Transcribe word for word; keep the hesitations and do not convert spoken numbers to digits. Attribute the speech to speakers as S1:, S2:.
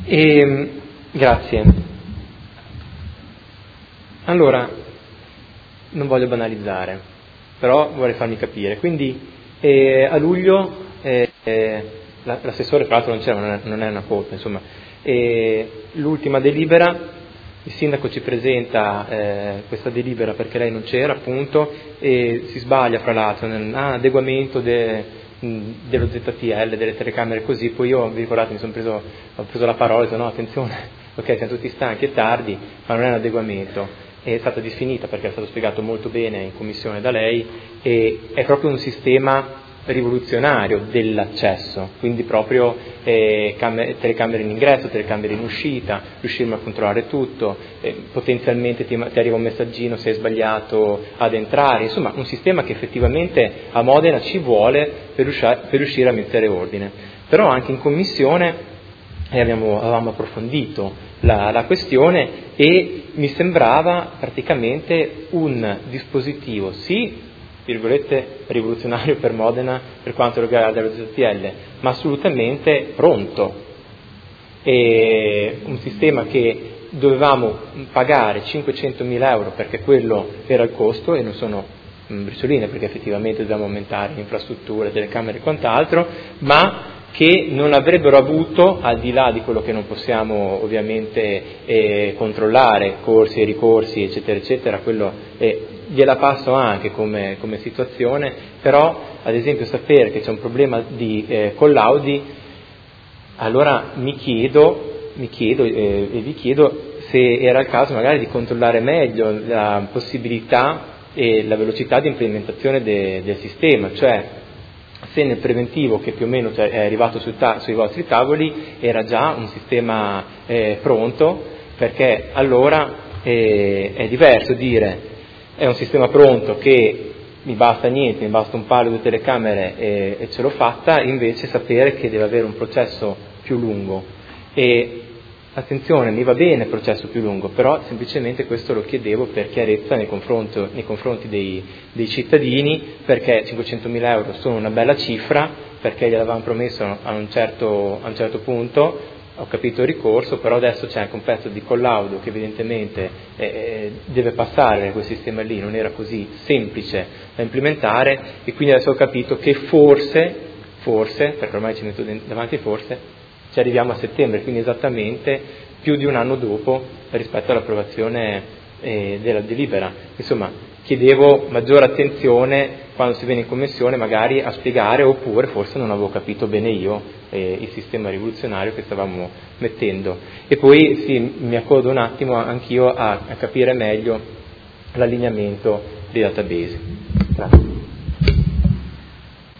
S1: E, grazie. Allora, non voglio banalizzare, però vorrei farmi capire. Quindi eh, a luglio eh, eh, l'assessore, tra l'altro non c'era, non è, non è una colpa, insomma, eh, l'ultima delibera, il sindaco ci presenta eh, questa delibera perché lei non c'era, appunto, e si sbaglia fra l'altro nell'adeguamento de, dello Z T L, delle telecamere, così. Poi io, vi ricordate, mi sono preso, ho preso la parola e ho detto no, attenzione, ok, siamo tutti stanchi e tardi, ma non è un adeguamento. È stata disfinita perché è stato spiegato molto bene in commissione da lei, e è proprio un sistema rivoluzionario dell'accesso, quindi proprio eh, cam- telecamere in ingresso, telecamere in uscita, riusciremo a controllare tutto, eh, potenzialmente ti, ti arriva un messaggino se hai sbagliato ad entrare, insomma un sistema che effettivamente a Modena ci vuole per, usci- per riuscire a mettere ordine. Però anche in commissione eh, abbiamo, avevamo approfondito la, la questione e mi sembrava praticamente un dispositivo, sì, virgolette, rivoluzionario per Modena per quanto riguarda lo Z T L, ma assolutamente pronto. E un sistema che dovevamo pagare cinquecentomila euro perché quello era il costo, e non sono bricioline perché effettivamente dobbiamo aumentare infrastrutture, telecamere e quant'altro, ma che non avrebbero avuto, al di là di quello che non possiamo ovviamente eh, controllare, corsi e ricorsi eccetera eccetera, quello eh, gliela passo anche come, come situazione, però ad esempio sapere che c'è un problema di eh, collaudi, allora mi chiedo, mi chiedo eh, e vi chiedo se era il caso magari di controllare meglio la possibilità e la velocità di implementazione de, del sistema, cioè se nel preventivo che più o meno è arrivato su ta- sui vostri tavoli era già un sistema eh, pronto, perché allora eh, è diverso dire è un sistema pronto che mi basta niente, mi basta un paio di telecamere e, e ce l'ho fatta, invece sapere che deve avere un processo più lungo. E attenzione, mi va bene il processo più lungo, però semplicemente questo lo chiedevo per chiarezza nei confronti, nei confronti dei, dei cittadini, perché cinquecentomila euro sono una bella cifra, perché gliel'avevamo promesso a un certo, a un certo punto, ho capito il ricorso, però adesso c'è anche un pezzo di collaudo che evidentemente eh, deve passare quel sistema lì, non era così semplice da implementare, e quindi adesso ho capito che forse, forse, perché ormai ci metto davanti forse, ci arriviamo a settembre, quindi esattamente più di un anno dopo rispetto all'approvazione eh, della delibera. Insomma, chiedevo maggiore attenzione quando si viene in commissione magari a spiegare, oppure forse non avevo capito bene io eh, il sistema rivoluzionario che stavamo mettendo. E poi sì, mi accodo un attimo anch'io a, a capire meglio l'allineamento dei database. Grazie.